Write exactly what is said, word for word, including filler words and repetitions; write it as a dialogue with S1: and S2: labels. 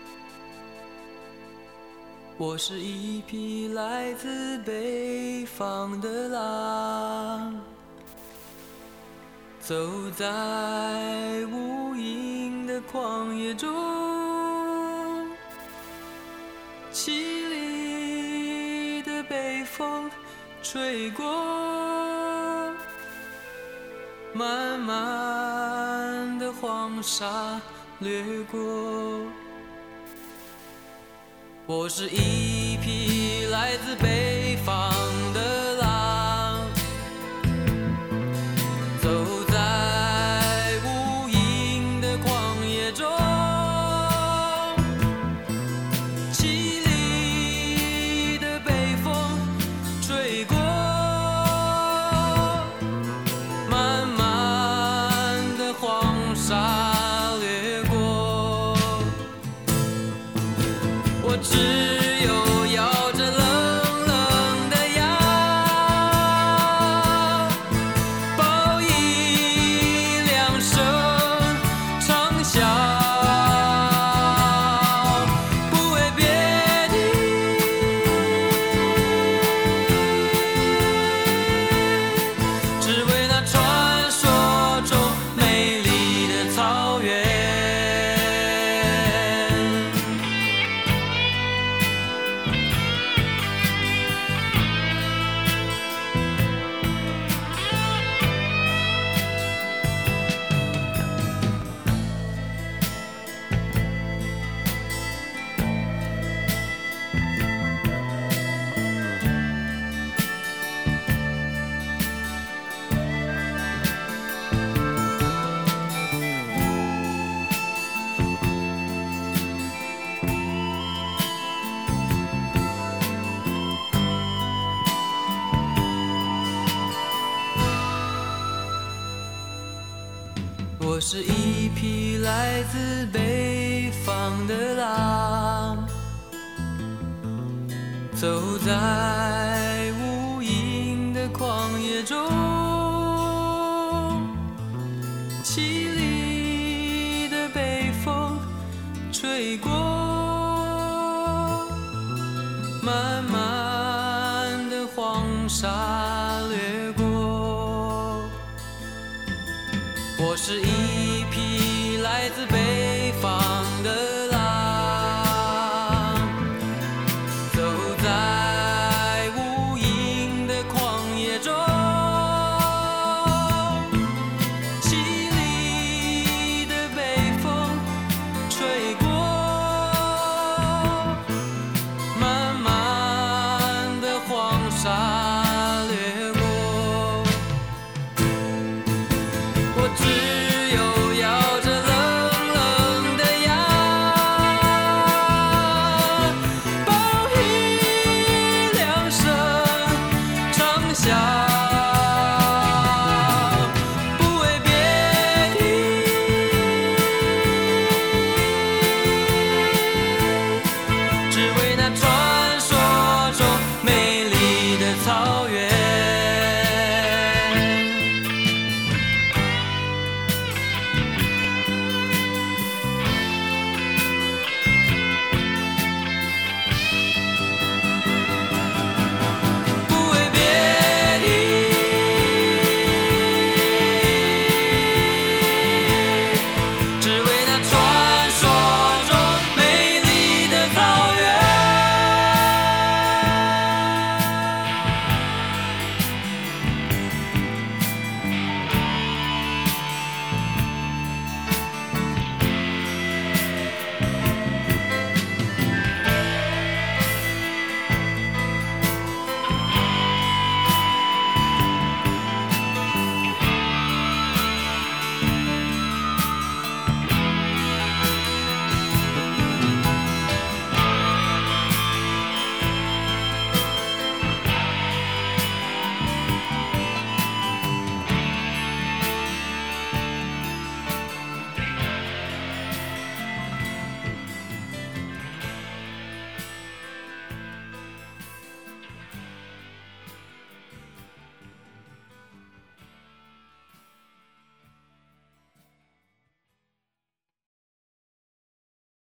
S1: 我是一匹来自北方的狼，走在无垠的旷野中，凄厉的北风吹过，漫漫的黄沙掠过。我是一匹来自北方的狼，走在无垠的旷野中，凄厉的北风吹过，漫漫的黄沙掠过。我只有咬着冷冷的牙，报以两声长啸，不为别的，只为那传说中美丽的草原。我是一匹来自北方的狼，走在无垠的旷野中，凄厉的北风吹过，漫漫的黄沙掠过。我是一